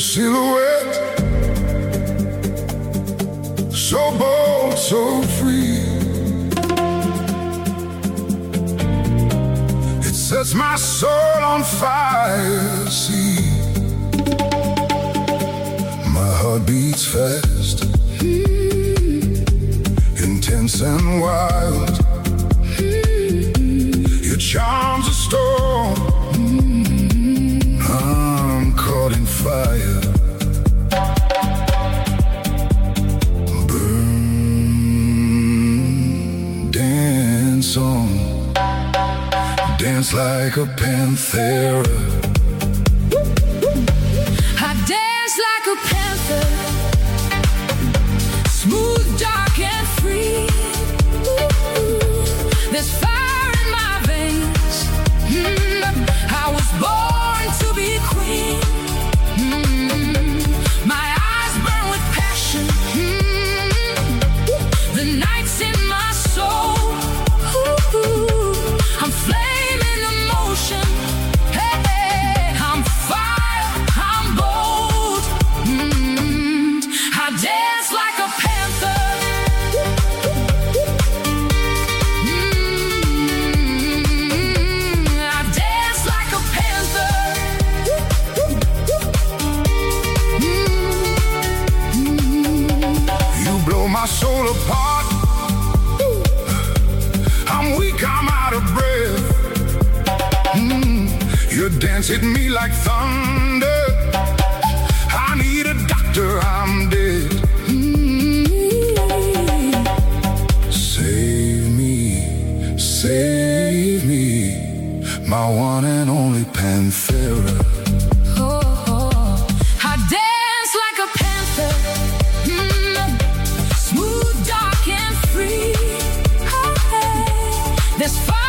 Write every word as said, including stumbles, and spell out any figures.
silhouette, so bold, so free. It sets my soul on fire, see. My heart beats fast, intense and wild. Your charms a storm, I'm caught in fire. Burn, dance on, dance like a panther. I dance like a panther, smooth, dark and free. There's fire in my veins. Mm, I was born to be queen. Mm, my eyes burn with passion. Mm, the night's in my soul. Ooh, I'm flame in emotion. Hey, hey, I'm fire, I'm bold. Mm, I dance like a panther. My soul apart, I'm weak, I'm out of breath. mm. Your dance hit me like thunder, I need a doctor, I'm dead. mm. Save me, save me, my one and only Panthera. This fire